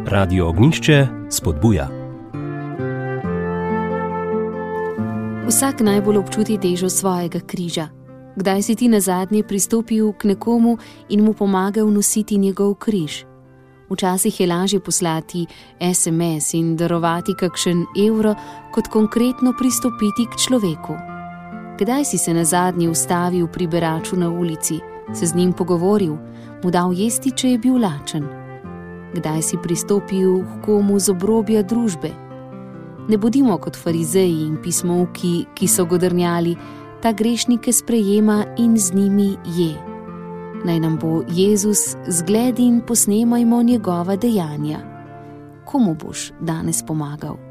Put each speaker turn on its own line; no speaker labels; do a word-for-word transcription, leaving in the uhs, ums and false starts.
Radio Ognjišče spodbuja.
Vsak najbolj občuti težo svojega križa. Kdaj si ti nazadnje pristopil k nekomu in mu pomagal nositi njegov križ? Včasih je lažje poslati es em es in darovati kakšen evro, kot konkretno pristopiti k človeku. Kdaj si se nazadnje ustavil pri beraču na ulici, se z njim pogovoril, mu dal jesti, če je bil lačen? Kdaj si pristopil k komu z obrobja družbe? Ne bodimo kot farizeji in pismovki, ki so godrnjali, ta grešnike sprejema in z njimi je. Naj nam bo Jezus zgled in posnemajmo njegova dejanja. Komu boš danes pomagal?